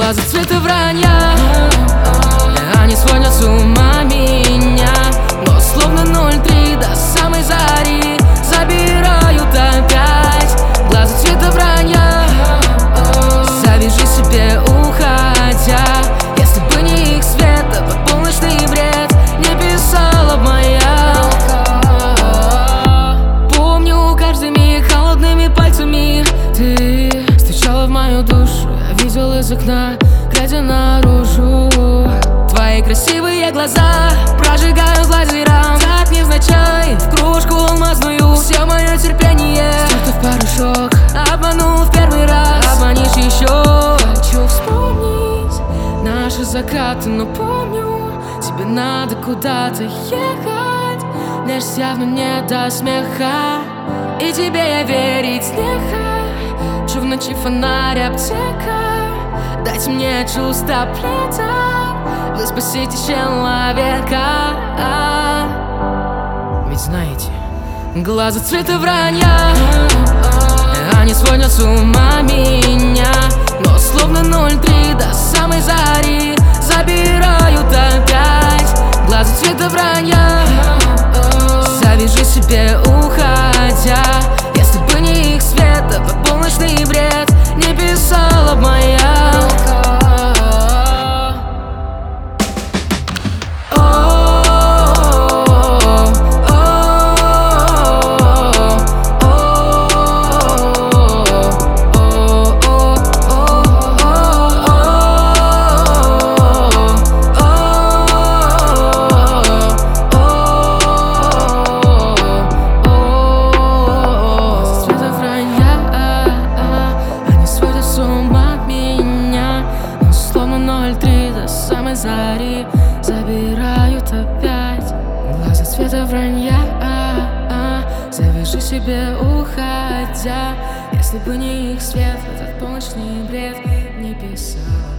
Глаза цвета вранья, они сводят с ума меня. Но словно 03 до самой зари забирают опять. Глаза цвета вранья, завяжи себе уходя. Если бы не их свет, этот полночный бред не писала б моя. Помню каждый миг холодными пальцами ты стучала в мою душу. Я видел из окна, глядя наружу. Твои красивые глаза прожигают лазером, так невзначай в кружку алмазную. Все мое терпение стерто в порошок. Обманул в первый раз, обманешь еще. Хочу вспомнить наши закаты, но помню, тебе надо куда-то ехать. Мне ж явно не до смеха, и тебе я верить не хочу. В ночи фонарь, аптека, дайте мне чувство плета. Вы спасите человека. Ведь знаете, глаза цвета вранья, они сводят с ума меня. Но словно 03 до самой зари забирают опять. Глаза цвета вранья, завяжи себе уходя. Если бы не их свет, этот полночный бред не писала б моя. Зари забирают опять. Глаза цвета вранья, завяжи себе уходя. Если бы не их свет, этот полночный бред не писал.